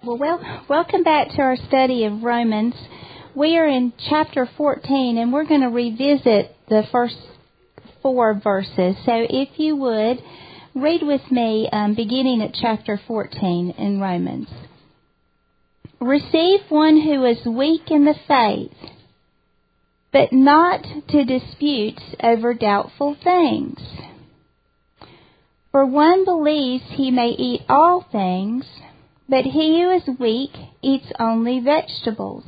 Welcome back to our study of Romans. We are in chapter 14, and we're going to revisit the first 4 verses. So if you would, read with me beginning at chapter 14 in Romans. Receive one who is weak in the faith, but not to disputes over doubtful things. For one believes he may eat all things, but he who is weak eats only vegetables.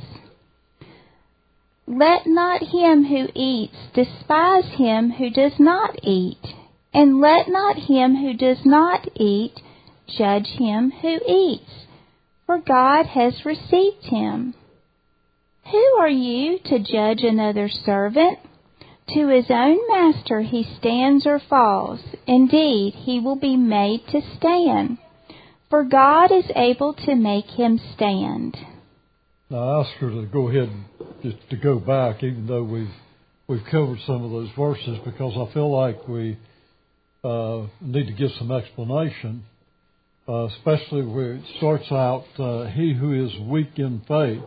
Let not him who eats despise him who does not eat, and let not him who does not eat judge him who eats, for God has received him. Who are you to judge another servant? To his own master he stands or falls. Indeed, he will be made to stand. For God is able to make him stand. Now I ask her to go ahead and just to go back, even though we've covered some of those verses, because I feel like we need to give some explanation, especially where it starts out, he who is weak in faith.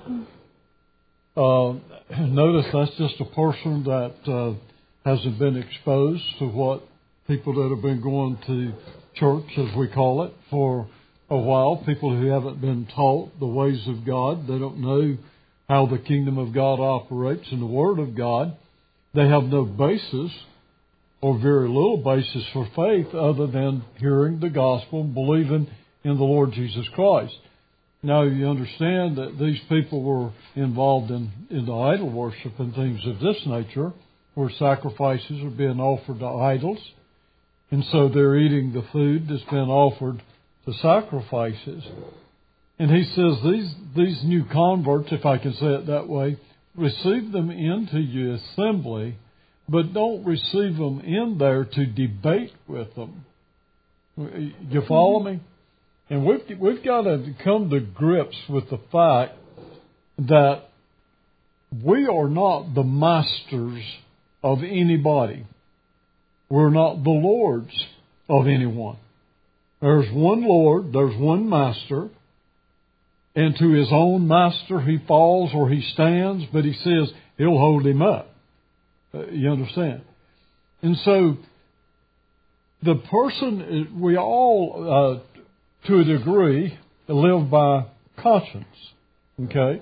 Notice that's just a person that hasn't been exposed to what people that have been going to church, as we call it, for a while, people who haven't been taught the ways of God. They don't know how the kingdom of God operates in the Word of God. They have no basis or very little basis for faith other than hearing the gospel and believing in the Lord Jesus Christ. Now you understand that these people were involved in the idol worship and things of this nature, where sacrifices are being offered to idols. And so they're eating the food that's been offered to sacrifices. And he says these new converts, if I can say it that way, receive them into your assembly, but don't receive them in there to debate with them. You follow me? And we've got to come to grips with the fact that we are not the masters of anybody. We're not the lords of anyone. There's one Lord, there's one master, and to his own master he falls or he stands, but he says he'll hold him up. You understand? And so the person, we all, to a degree, live by conscience. Okay?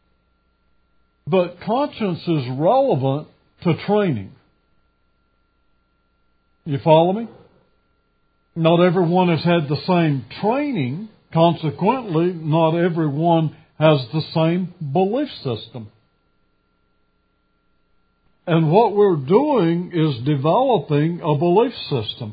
But conscience is relevant to training. You follow me? Not everyone has had the same training. Consequently, not everyone has the same belief system. And what we're doing is developing a belief system.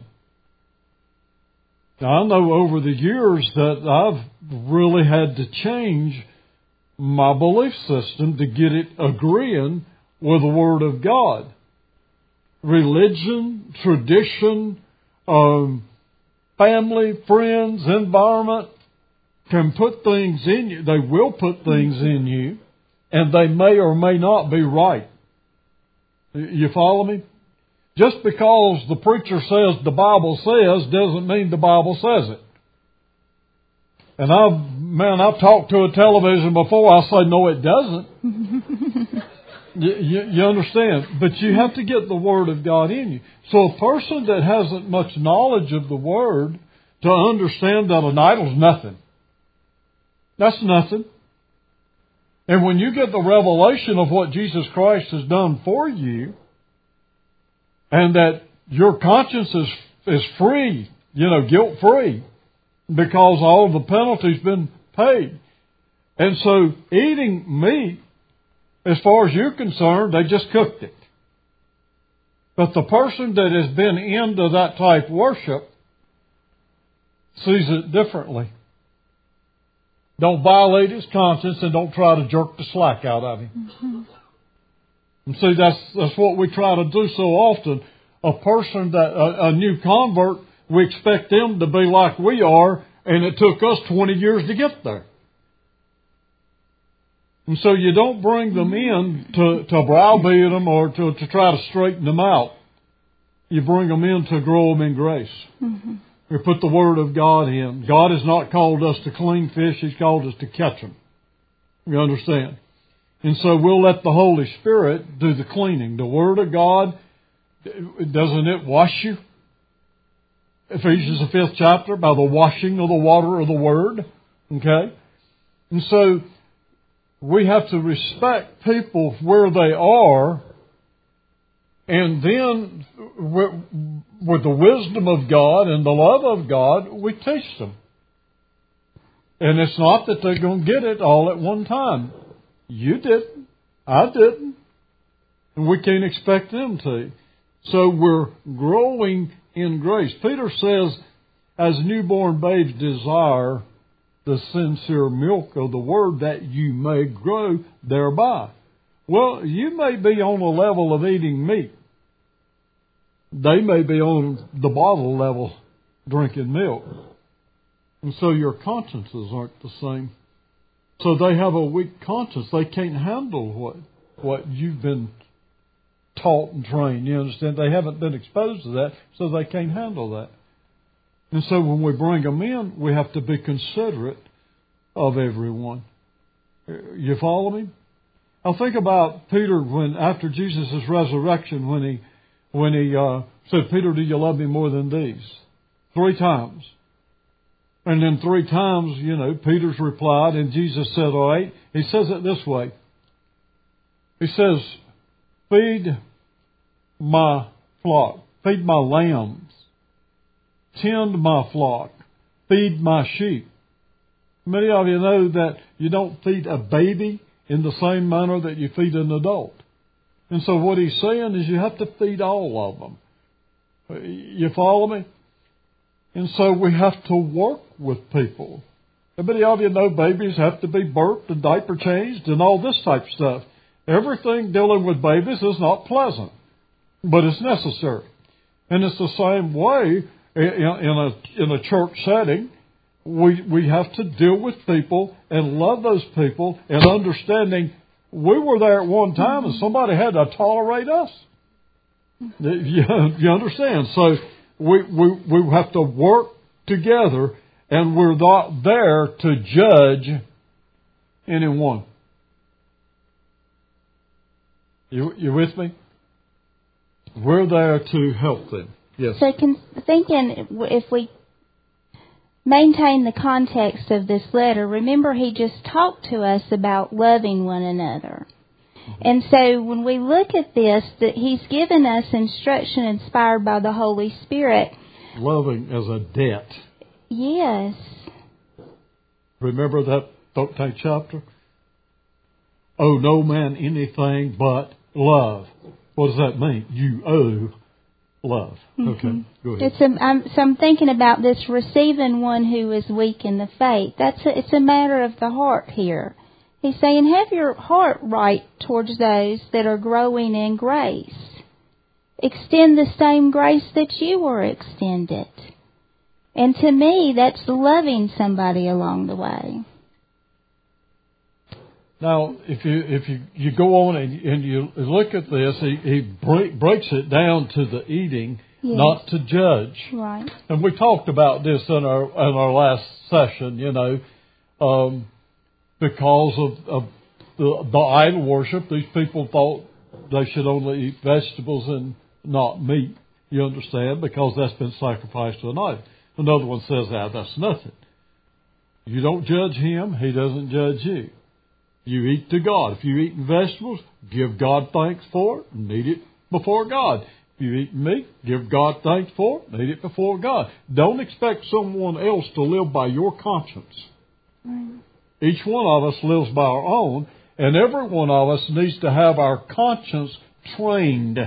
Now, I know over the years that I've really had to change my belief system to get it agreeing with the Word of God. Religion, tradition, family, friends, environment can put things in you. They will put things in you, and they may or may not be right. You follow me? Just because the preacher says the Bible says doesn't mean the Bible says it. And I've talked to a television before. I say, no, it doesn't. You understand? But you have to get the Word of God in you. So a person that hasn't much knowledge of the Word to understand that an idol's nothing. That's nothing. And when you get the revelation of what Jesus Christ has done for you, and that your conscience is free, guilt-free, because all the penalty's been paid. And so eating meat, as far as you're concerned, they just cooked it. But the person that has been into that type of worship sees it differently. Don't violate his conscience and don't try to jerk the slack out of him. Mm-hmm. And see, that's what we try to do so often. A person a new convert, we expect them to be like we are, and it took us 20 years to get there. And so you don't bring them in to browbeat them or to try to straighten them out. You bring them in to grow them in grace. Mm-hmm. We put the Word of God in. God has not called us to clean fish. He's called us to catch them. You understand? And so we'll let the Holy Spirit do the cleaning. The Word of God, doesn't it wash you? Ephesians the 5th chapter, by the washing of the water of the Word. Okay? And so we have to respect people where they are, and then with the wisdom of God and the love of God, we teach them. And it's not that they're going to get it all at one time. You didn't. I didn't. And we can't expect them to. So we're growing in grace. Peter says, as newborn babes desire the sincere milk of the Word, that you may grow thereby. Well, you may be on a level of eating meat. They may be on the bottle level drinking milk. And so your consciences aren't the same. So they have a weak conscience. They can't handle what you've been taught and trained. You understand? They haven't been exposed to that, so they can't handle that. And so when we bring them in, we have to be considerate of everyone. You follow me? Now think about Peter when, after Jesus' resurrection, when he said, Peter, do you love me more than these? 3 times. And then 3 times, Peter's replied, and Jesus said, all right. He says it this way. He says, feed my flock, feed my lambs, tend my flock, feed my sheep. Many of you know that you don't feed a baby in the same manner that you feed an adult. And so what he's saying is you have to feed all of them. You follow me? And so we have to work with people. Many of you know babies have to be burped and diaper changed and all this type of stuff. Everything dealing with babies is not pleasant, but it's necessary. And it's the same way in a church setting. We have to deal with people and love those people and understanding we were there at one time and somebody had to tolerate us. You understand? So we have to work together, and we're not there to judge anyone. You with me? We're there to help them. Yes. So thinking if we maintain the context of this letter, remember he just talked to us about loving one another. And so when we look at this, that he's given us instruction inspired by the Holy Spirit. Loving as a debt. Yes. Remember that 13th chapter? Owe no man anything but love. What does that mean? You owe love. Mm-hmm. Okay, go ahead. So I'm thinking about this receiving one who is weak in the faith. It's a matter of the heart here. He's saying have your heart right towards those that are growing in grace. Extend the same grace that you were extended. And to me, that's loving somebody along the way. Now, if you go on and you look at this, he breaks it down to the eating, yes, not to judge. Right. And we talked about this in our last session, because of the idol worship. These people thought they should only eat vegetables and not meat. You understand? Because that's been sacrificed to an idol. Another one says, that's nothing. You don't judge him, he doesn't judge you. You eat to God. If you eat vegetables, give God thanks for it and eat it before God. If you eat meat, give God thanks for it and eat it before God. Don't expect someone else to live by your conscience. Right. Each one of us lives by our own, and every one of us needs to have our conscience trained.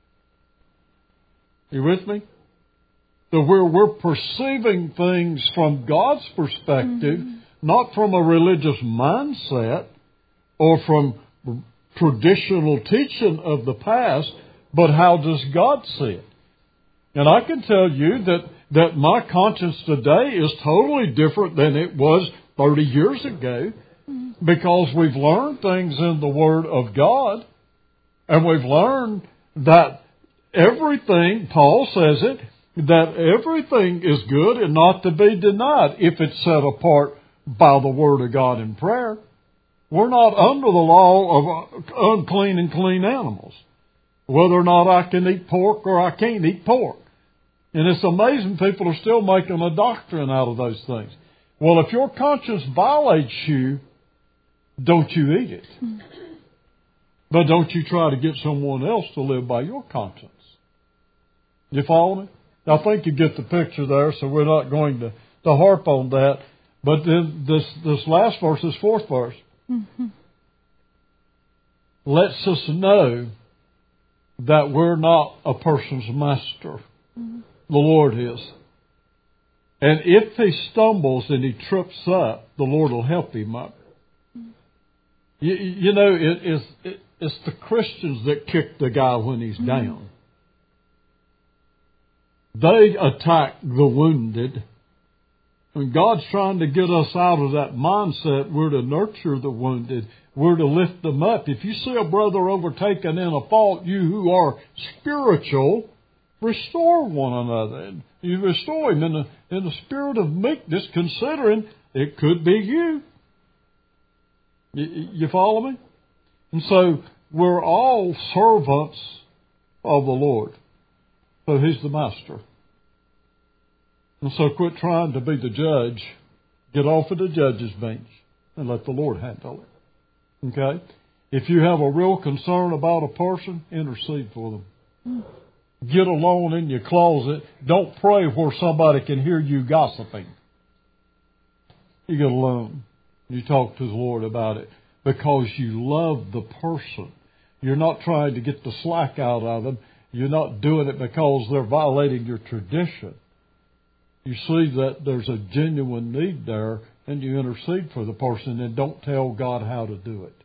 You with me? So we're perceiving things from God's perspective, not from a religious mindset or from traditional teaching of the past, but how does God see it? And I can tell you that my conscience today is totally different than it was 30 years ago, because we've learned things in the Word of God, and we've learned that everything, Paul says it, that everything is good and not to be denied if it's set apart by the Word of God in prayer. We're not under the law of unclean and clean animals, whether or not I can eat pork or I can't eat pork. And it's amazing people are still making a doctrine out of those things. Well, if your conscience violates you, don't you eat it. But don't you try to get someone else to live by your conscience. You follow me? I think you get the picture there, so we're not going to harp on that. But then this last verse, this fourth verse, lets us know that we're not a person's master. The Lord is. And if he stumbles and he trips up, the Lord will help him up. You know, it's the Christians that kick the guy when he's down. They attack the wounded. And God's trying to get us out of that mindset. We're to nurture the wounded. We're to lift them up. If you see a brother overtaken in a fault, you who are spiritual, restore one another. And you restore him in the spirit of meekness, considering it could be you. You follow me? And so we're all servants of the Lord. So he's the master. And so quit trying to be the judge. Get off of the judge's bench and let the Lord handle it. Okay? If you have a real concern about a person, intercede for them. Get alone in your closet. Don't pray where somebody can hear you gossiping. You get alone. You talk to the Lord about it because you love the person. You're not trying to get the slack out of them. You're not doing it because they're violating your tradition. You see that there's a genuine need there, and you intercede for the person, and don't tell God how to do it.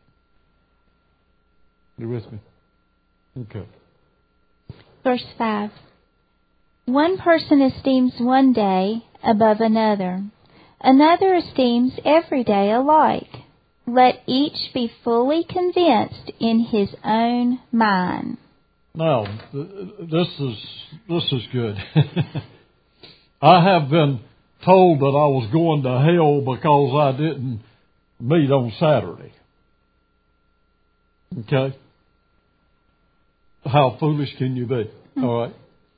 You with me? Okay. Verse 5. One person esteems one day above another. Another esteems every day alike. Let each be fully convinced in his own mind. Now, this is good. I have been told that I was going to hell because I didn't meet on Saturday. Okay? How foolish can you be? All right?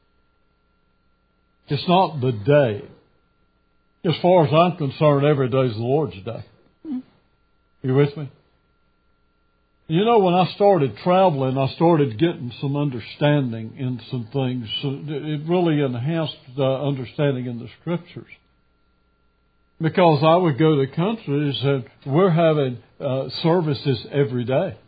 It's not the day. As far as I'm concerned, every day is the Lord's day. You with me? You know, when I started traveling, I started getting some understanding in some things. So it really enhanced the understanding in the Scriptures. Because I would go to countries and we're having services every day.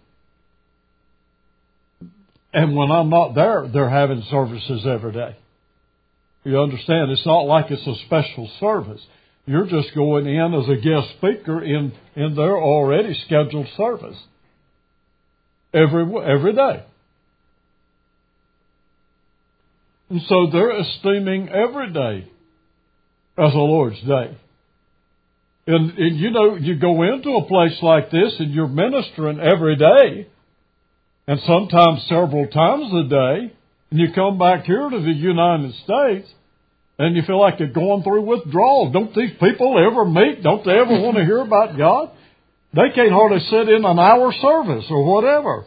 And when I'm not there, they're having services every day. You understand? It's not like it's a special service. You're just going in as a guest speaker in their already scheduled service. Every day. And so they're esteeming every day as a Lord's day. And you know, you go into a place like this and you're ministering every day, and sometimes several times a day, and you come back here to the United States, and you feel like you're going through withdrawal. Don't these people ever meet? Don't they ever want to hear about God? They can't hardly sit in an hour service or whatever.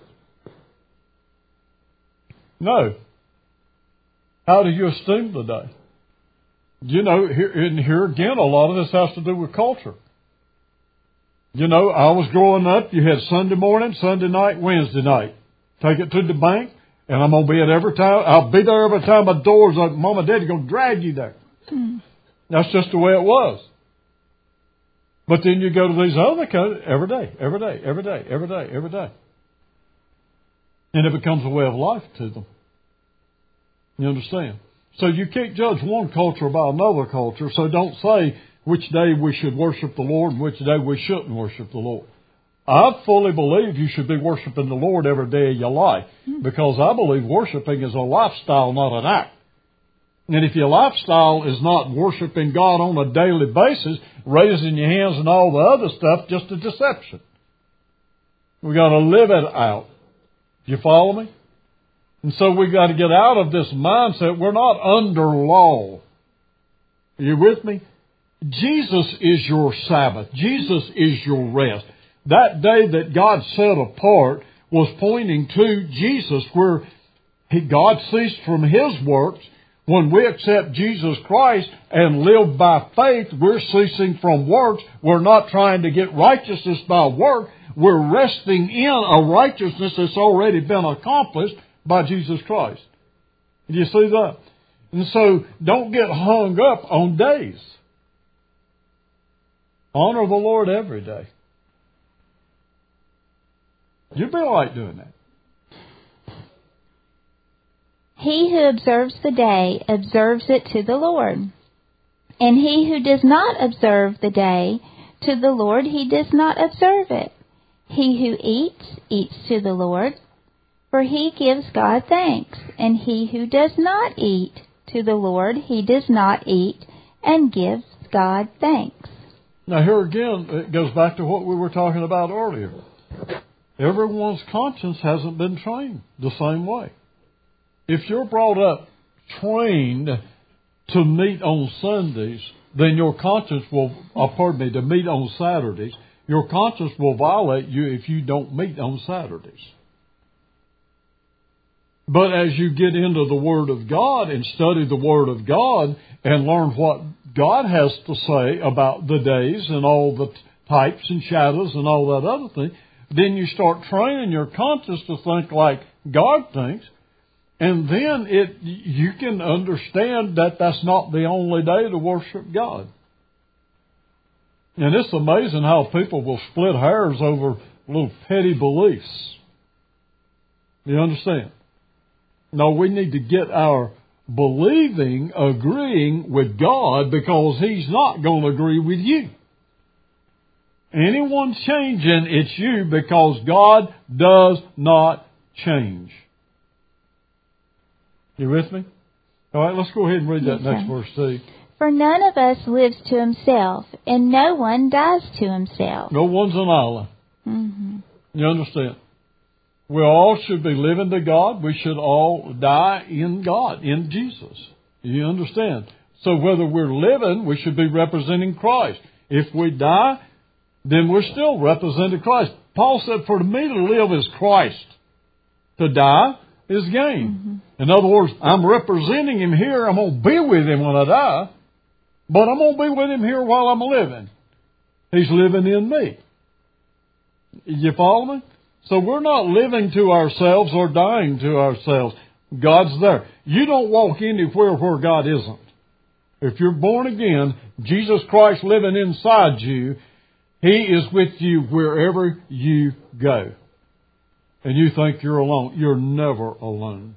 No. How do you esteem the day? You know, here again, a lot of this has to do with culture. You know, I was growing up, you had Sunday morning, Sunday night, Wednesday night. Take it to the bank, and I'm going to be at every time. I'll be there every time my door's open. Mom and Dad are going to drag you there. That's just the way it was. But then you go to these other countries every day. And it becomes a way of life to them. You understand? So you can't judge one culture by another culture. So don't say which day we should worship the Lord and which day we shouldn't worship the Lord. I fully believe you should be worshiping the Lord every day of your life. Because I believe worshiping is a lifestyle, not an act. And if your lifestyle is not worshiping God on a daily basis, raising your hands and all the other stuff, just a deception. We've got to live it out. Do you follow me? And so we got to get out of this mindset. We're not under law. Are you with me? Jesus is your Sabbath. Jesus is your rest. That day that God set apart was pointing to Jesus, where God ceased from His works. When we accept Jesus Christ and live by faith, we're ceasing from works. We're not trying to get righteousness by work. We're resting in a righteousness that's already been accomplished by Jesus Christ. Do you see that? And so don't get hung up on days. Honor the Lord every day. You'd be all right doing that. He who observes the day observes it to the Lord. And he who does not observe the day to the Lord, he does not observe it. He who eats to the Lord, for he gives God thanks. And he who does not eat to the Lord, he does not eat and gives God thanks. Now here again, it goes back to what we were talking about earlier. Everyone's conscience hasn't been trained the same way. If you're brought up trained to meet on Sundays, then your conscience will, to meet on Saturdays, your conscience will violate you if you don't meet on Saturdays. But as you get into the Word of God and study the Word of God and learn what God has to say about the days and all the types and shadows and all that other thing, then you start training your conscience to think like God thinks. And then you can understand that that's not the only day to worship God. And it's amazing how people will split hairs over little petty beliefs. You understand? No, we need to get our believing agreeing with God, because He's not going to agree with you. Anyone changing, it's you, because God does not change. You with me? All right, let's go ahead and read that next verse, see. For none of us lives to himself, and no one dies to himself. No one's an island. Mm-hmm. You understand? We all should be living to God. We should all die in God, in Jesus. You understand? So whether we're living, we should be representing Christ. If we die, then we're still representing Christ. Paul said, for me to live is Christ. To die is gain. Mm-hmm. In other words, I'm representing Him here. I'm going to be with Him when I die. But I'm going to be with Him here while I'm living. He's living in me. You follow me? So we're not living to ourselves or dying to ourselves. God's there. You don't walk anywhere where God isn't. If you're born again, Jesus Christ living inside you, He is with you wherever you go. And you think you're alone. You're never alone.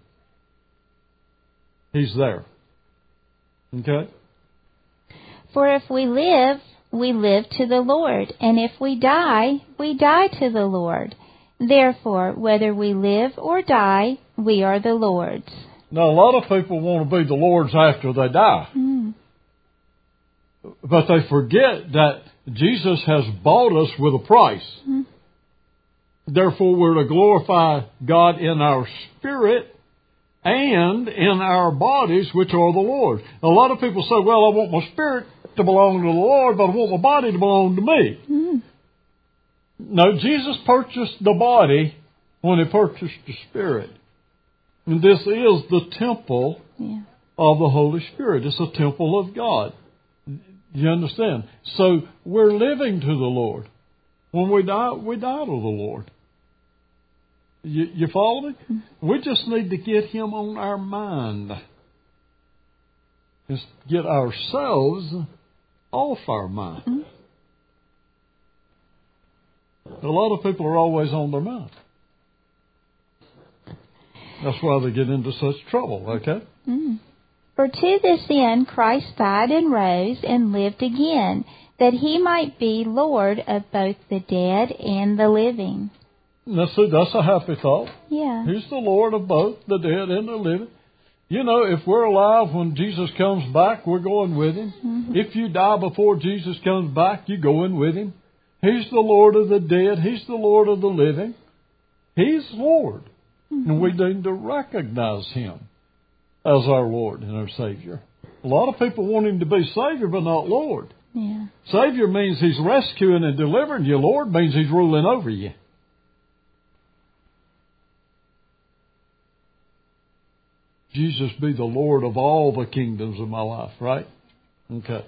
He's there. Okay? For if we live to the Lord. And if we die to the Lord. Therefore, whether we live or die, we are the Lord's. Now, a lot of people want to be the Lord's after they die. Mm. But they forget that Jesus has bought us with a price. Mm. Therefore, we're to glorify God in our spirit and in our bodies, which are the Lord's. A lot of people say, well, I want my spirit to belong to the Lord, but I want my body to belong to me. Mm. No, Jesus purchased the body when He purchased the spirit. And this is the temple of the Holy Spirit. It's a temple of God. You understand? So we're living to the Lord. When we die to the Lord. You follow me? We just need to get Him on our mind. Just get ourselves off our mind. Mm-hmm. A lot of people are always on their mind. That's why they get into such trouble, okay? Mm. For to this end Christ died and rose and lived again, that He might be Lord of both the dead and the living. That's a happy thought. Yeah. He's the Lord of both the dead and the living. You know, if we're alive when Jesus comes back, we're going with Him. Mm-hmm. If you die before Jesus comes back, you're going with Him. He's the Lord of the dead. He's the Lord of the living. He's Lord. And we need to recognize Him as our Lord and our Savior. A lot of people want Him to be Savior, but not Lord. Yeah. Savior means He's rescuing and delivering you. Lord means He's ruling over you. Jesus be the Lord of all the kingdoms of my life, right? Okay.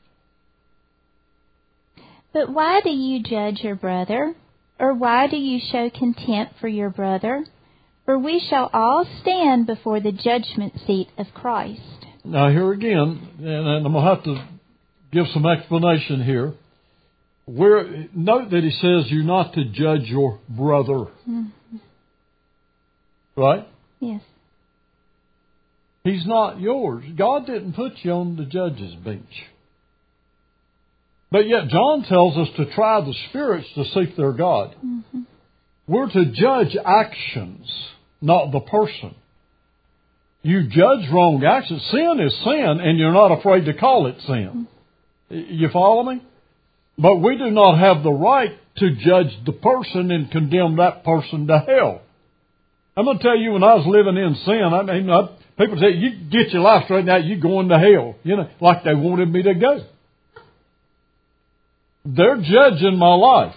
But why do you judge your brother? Or why do you show contempt for your brother? For we shall all stand before the judgment seat of Christ. Now here again, and I'm going to have to give some explanation here. Note that he says you're not to judge your brother. Mm-hmm. Right? Yes. He's not yours. God didn't put you on the judge's bench. But yet John tells us to try the spirits to seek their God. Mm-hmm. We're to judge actions, not the person. You judge wrong actions. Sin is sin, and you're not afraid to call it sin. You follow me? But we do not have the right to judge the person and condemn that person to hell. I'm going to tell you, when I was living in sin, people say, you get your life straightened out, you're going to hell. You know, like they wanted me to go. They're judging my life.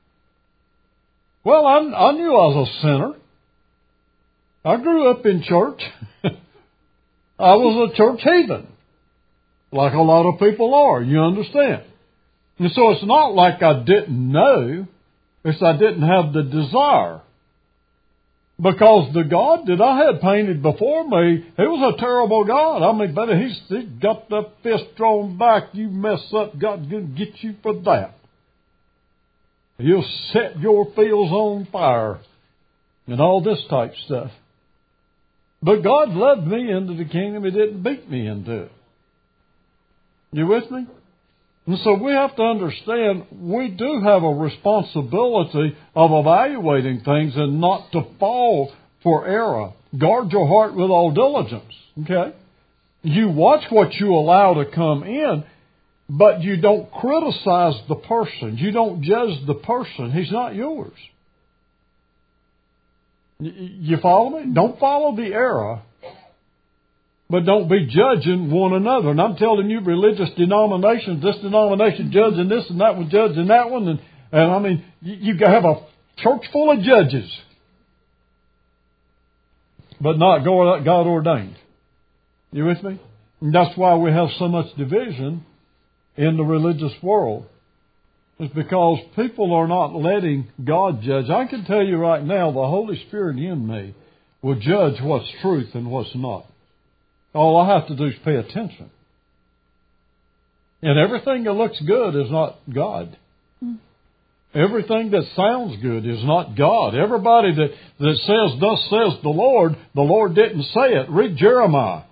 Well, I knew I was a sinner. I grew up in church. I was a church heathen, like a lot of people are, you understand. And so it's not like I didn't know, it's I didn't have the desire. Because the God that I had painted before me, he was a terrible God. I mean, but he's got the fist drawn back. You mess up, God's going to get you for that. He'll set your fields on fire and all this type stuff. But God led me into the kingdom. He didn't beat me into it. You with me? And so we have to understand we do have a responsibility of evaluating things and not to fall for error. Guard your heart with all diligence. Okay? You watch what you allow to come in, but you don't criticize the person. You don't judge the person. He's not yours. You follow me? Don't follow the error, but don't be judging one another. And I'm telling you, religious denominations, this denomination judging this and that one judging that one. And I mean, you have a church full of judges, but not God ordained. You with me? And that's why we have so much division in the religious world. It's because people are not letting God judge. I can tell you right now, the Holy Spirit in me will judge what's truth and what's not. All I have to do is pay attention. And everything that looks good is not God. Everything that sounds good is not God. Everybody that says, thus says the Lord didn't say it. Read Jeremiah.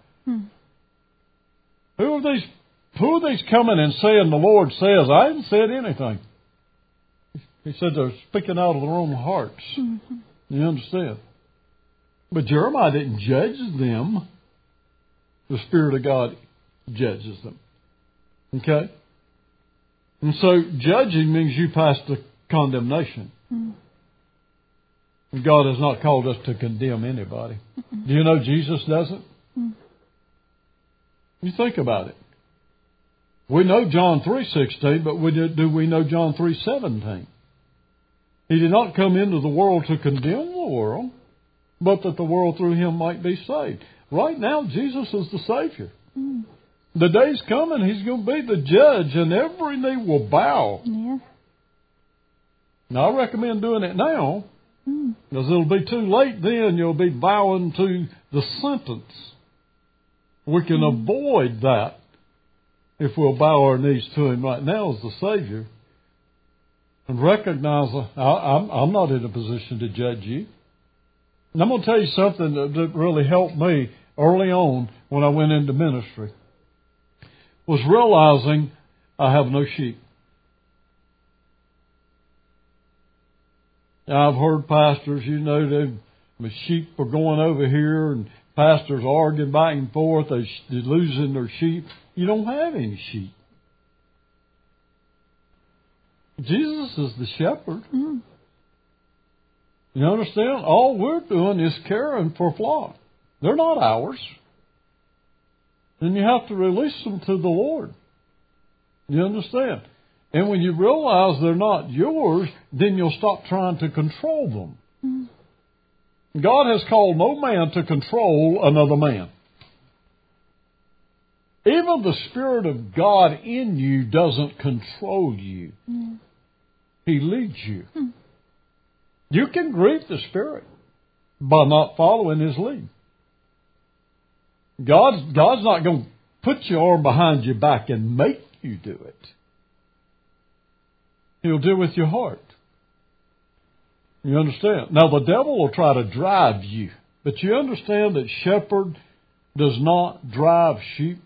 Who are these coming and saying the Lord says? I haven't said anything. He said they're speaking out of their own hearts. Mm-hmm. You understand? But Jeremiah didn't judge them. The Spirit of God judges them. Okay? And so judging means you pass the condemnation. Mm-hmm. God has not called us to condemn anybody. Mm-hmm. Do you know Jesus doesn't? Mm-hmm. You think about it. We know John 3:16, but do we know John 3:17? He did not come into the world to condemn the world, but that the world through Him might be saved. Right now, Jesus is the Savior. Mm. The day's coming, He's going to be the judge, and every knee will bow. Yeah. Now, I recommend doing it now, because it'll be too late then. You'll be bowing to the sentence. We can avoid that if we'll bow our knees to Him right now as the Savior and recognize I'm not in a position to judge you. And I'm going to tell you something that really helped me early on when I went into ministry was realizing I have no sheep. Now, I've heard pastors, the sheep are going over here and pastors arguing back and forth. They're losing their sheep. You don't have any sheep. Jesus is the shepherd. Mm. You understand? All we're doing is caring for flock. They're not ours. And you have to release them to the Lord. You understand? And when you realize they're not yours, then you'll stop trying to control them. Mm-hmm. God has called no man to control another man. Even the Spirit of God in you doesn't control you. Mm-hmm. He leads you. Mm-hmm. You can grieve the Spirit by not following His lead. God's not going to put your arm behind your back and make you do it. He'll deal with your heart. You understand? Now, the devil will try to drive you. But you understand that shepherd does not drive sheep.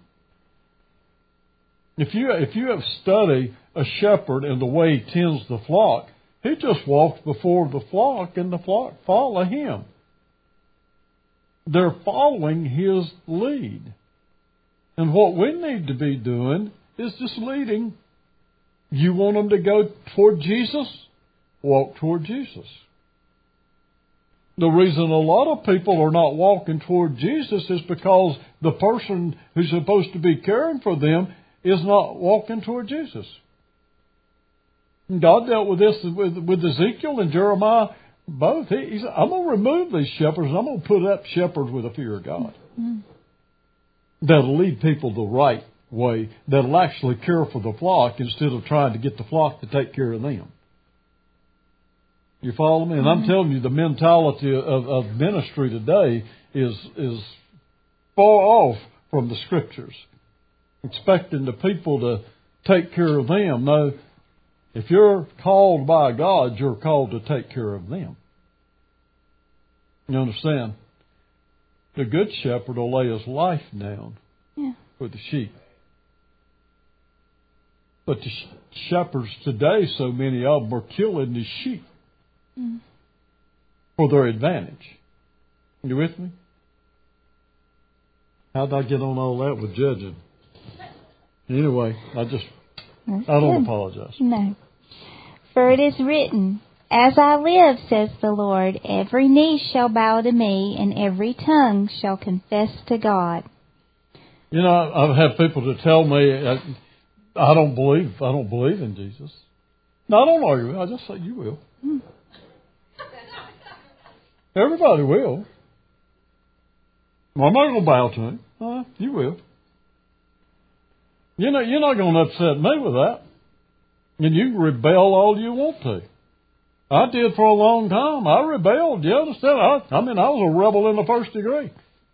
If you have studied a shepherd and the way he tends the flock, he just walks before the flock and the flock follow him. They're following his lead. And what we need to be doing is just leading. You want them to go toward Jesus? Walk toward Jesus. The reason a lot of people are not walking toward Jesus is because the person who's supposed to be caring for them is not walking toward Jesus. And God dealt with this with Ezekiel and Jeremiah both. He said, I'm going to remove these shepherds and I'm going to put up shepherds with a fear of God. Mm-hmm. That'll lead people the right way. That'll actually care for the flock instead of trying to get the flock to take care of them. You follow me? And I'm telling you, the mentality of ministry today is far off from the Scriptures. Expecting the people to take care of them. No, if you're called by God, you're called to take care of them. You understand? The good shepherd will lay his life down for the sheep. But the shepherds today, so many of them are killing the sheep for their advantage. You with me? How did I get on all that with judging? Anyway, I don't apologize. No. For it is written, As I live, says the Lord, every knee shall bow to me, and every tongue shall confess to God. You know, I've had people to tell me, I don't believe in Jesus. No, I don't argue. I just say, you will. Everybody will. Well, I'm not going to bow to him. You will. You know, you're not going to upset me with that. And you can rebel all you want to. I did for a long time. I rebelled. You understand? I was a rebel in the first degree.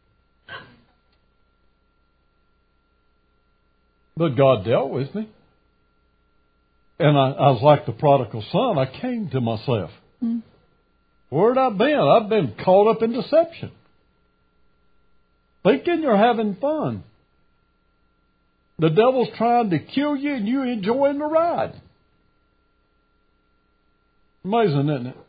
But God dealt with me. And I was like the prodigal son. I came to myself. Where had I been? I've been caught up in deception. Thinking you're having fun. The devil's trying to kill you and you're enjoying the ride. Amazing, isn't it?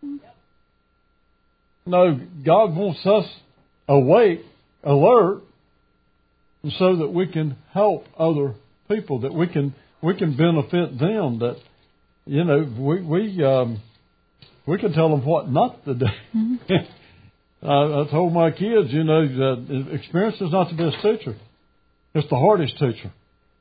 No, God wants us awake, alert, and so that we can help other people, that we can benefit them, that, you know, we can tell them what not to do. I told my kids, you know, that experience is not the best teacher. It's the hardest teacher.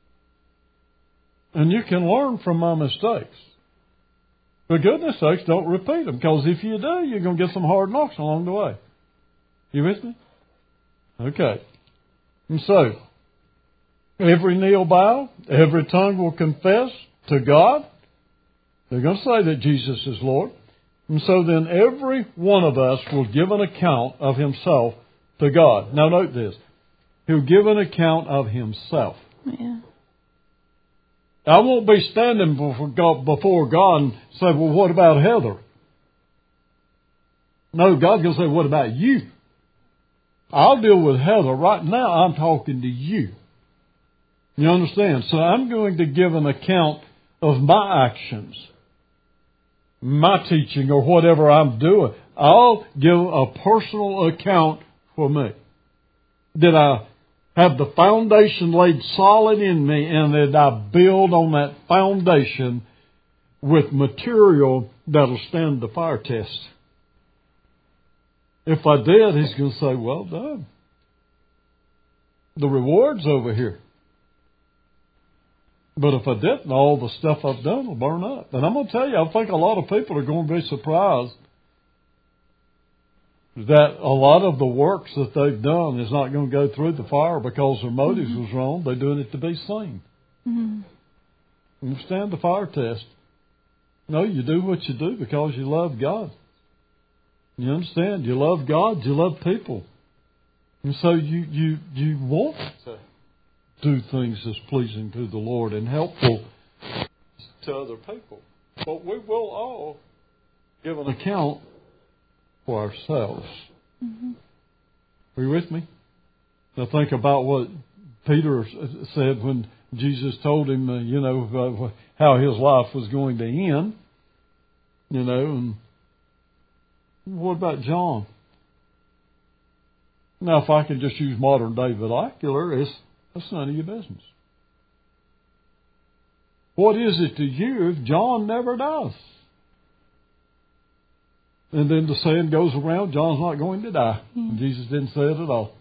And you can learn from my mistakes. For goodness sakes, don't repeat them. Because if you do, you're going to get some hard knocks along the way. You with me? Okay. And so, every knee will bow. Every tongue will confess to God. They're going to say that Jesus is Lord. And so then every one of us will give an account of himself to God. Now note this. He'll give an account of himself. Yeah. I won't be standing before God and say, well, what about Heather? No, God's going to say, what about you? I'll deal with Heather. Right now, I'm talking to you. You understand? So I'm going to give an account of my actions, my teaching, or whatever I'm doing. I'll give a personal account for me. Did I have the foundation laid solid in me, and that I build on that foundation with material that'll stand the fire test? If I did, he's going to say, well done. The reward's over here. But if I didn't, all the stuff I've done will burn up. And I'm going to tell you, I think a lot of people are going to be surprised that a lot of the works that they've done is not going to go through the fire because their motives was wrong. They're doing it to be seen. You stand the fire test. No, you do what you do because you love God. You understand? You love God. You love people. And so you want to do things that's pleasing to the Lord and helpful to other people. But we will all give an account for ourselves. Are you with me? Now think about what Peter said when Jesus told him, how his life was going to end. And what about John? Now, if I could just use modern day vernacular, that's none of your business. What is it to you if John never does? And then the saying goes around, John's not going to die. And Jesus didn't say it at all.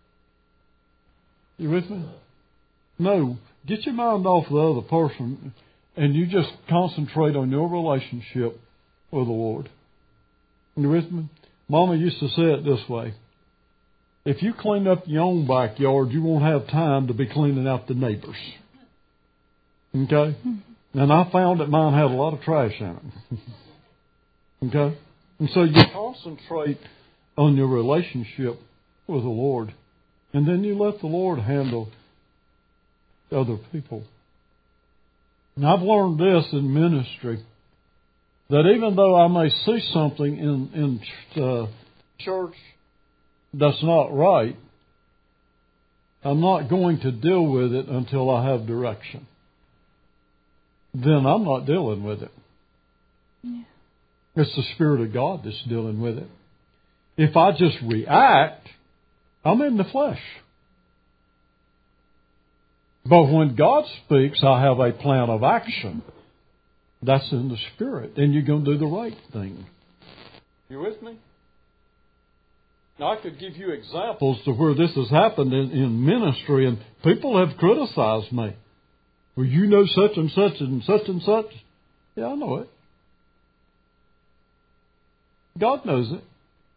You with me? No. Get your mind off the other person and you just concentrate on your relationship with the Lord. You with me? Mama used to say it this way. If you clean up your own backyard, you won't have time to be cleaning out the neighbors. Okay? And I found that mine had a lot of trash in it. Okay? And so you concentrate on your relationship with the Lord. And then you let the Lord handle other people. And I've learned this in ministry, that even though I may see something in church that's not right, I'm not going to deal with it until I have direction. Then I'm not dealing with it. Yeah. It's the Spirit of God that's dealing with it. If I just react, I'm in the flesh. But when God speaks, I have a plan of action. That's in the Spirit. And you're going to do the right thing. You with me? Now, I could give you examples to where this has happened in ministry, and people have criticized me. Well, you know such and such and such and such. Yeah, I know it. God knows it.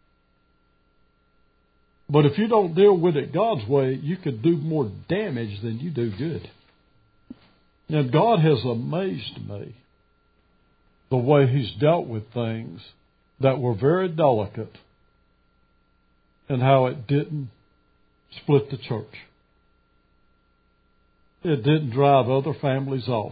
But if you don't deal with it God's way, you could do more damage than you do good. And God has amazed me the way He's dealt with things that were very delicate and how it didn't split the church. It didn't drive other families off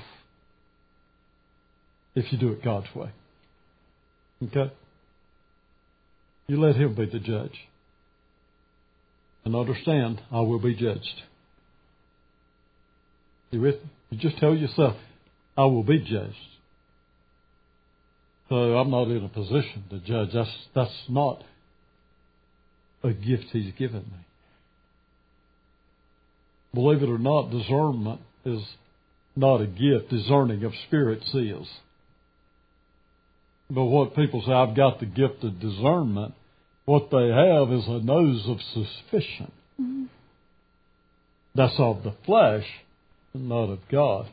if you do it God's way. Okay? You let Him be the judge. And understand, I will be judged. You with me? You just tell yourself, I will be judged. So I'm not in a position to judge. That's not a gift He's given me. Believe it or not, discernment is not a gift. Discerning of spirits is. But what people say, I've got the gift of discernment, what they have is a nose of suspicion. Mm-hmm. That's of the flesh, not of God.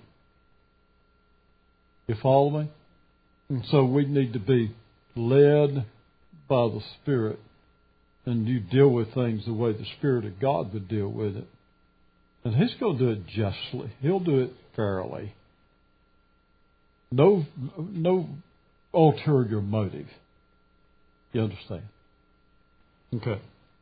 You follow me? And so we need to be led by the Spirit. And you deal with things the way the Spirit of God would deal with it. And He's going to do it justly. He'll do it fairly. No ulterior motive. You understand? Okay.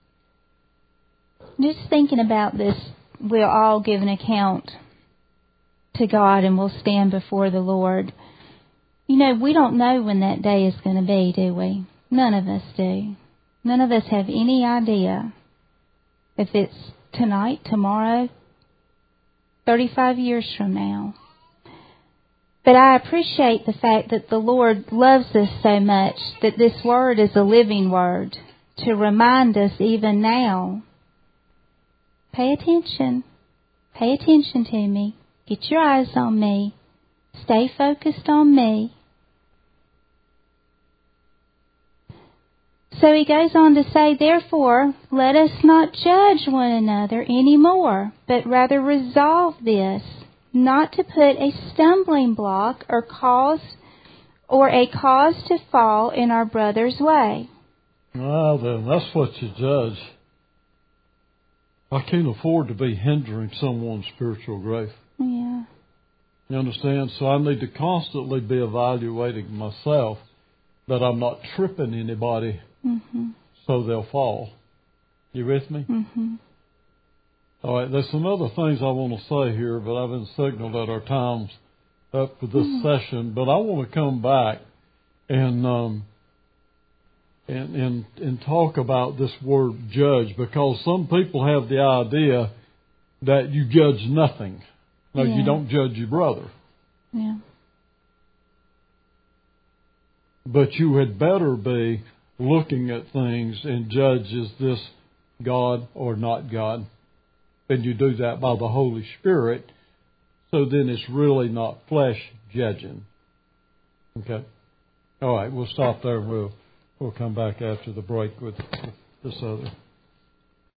Just thinking about this, we'll all give an account to God and we'll stand before the Lord. You know, we don't know when that day is going to be, do we? None of us do. None of us have any idea if it's tonight, tomorrow, 35 years from now. But I appreciate the fact that the Lord loves us so much that this Word is a living Word to remind us even now. Pay attention. Pay attention to me. Get your eyes on me. Stay focused on me. So he goes on to say, therefore, let us not judge one another any more, but rather resolve this, not to put a stumbling block or a cause to fall in our brother's way. Well, then, that's what you judge. I can't afford to be hindering someone's spiritual growth. Yeah. You understand? So I need to constantly be evaluating myself that I'm not tripping anybody so they'll fall. You with me? Mm-hmm. All right, there's some other things I want to say here, but I've been signaled that our time's up for this session. But I want to come back and talk about this word judge, because some people have the idea that you judge nothing. No, you don't judge your brother. Yeah. But you had better be looking at things and judge, is this God or not God? And you do that by the Holy Spirit. So then it's really not flesh judging. Okay? All right, we'll stop there. We'll come back after the break with this other.